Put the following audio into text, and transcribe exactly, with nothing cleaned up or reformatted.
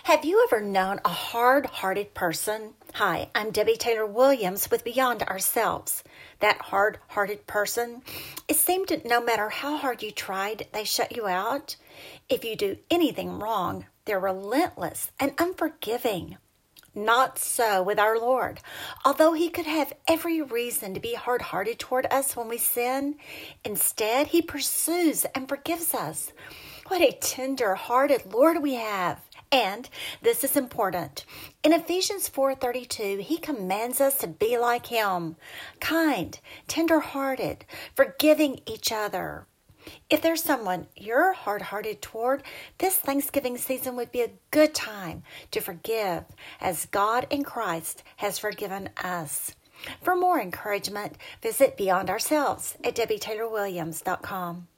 Have you ever known a hard-hearted person? Hi, I'm Debbie Taylor Williams with Beyond Ourselves. That hard-hearted person, it seemed that no matter how hard you tried, they shut you out. If you do anything wrong, they're relentless and unforgiving. Not so with our Lord. Although he could have every reason to be hard-hearted toward us when we sin, instead he pursues and forgives us. What a tender-hearted Lord we have. And this is important. In Ephesians four thirty-two, he commands us to be like him, kind, tender-hearted, forgiving each other. If there's someone you're hard-hearted toward, this Thanksgiving season would be a good time to forgive as God in Christ has forgiven us. For more encouragement, visit Beyond Ourselves at debbie taylor williams dot com.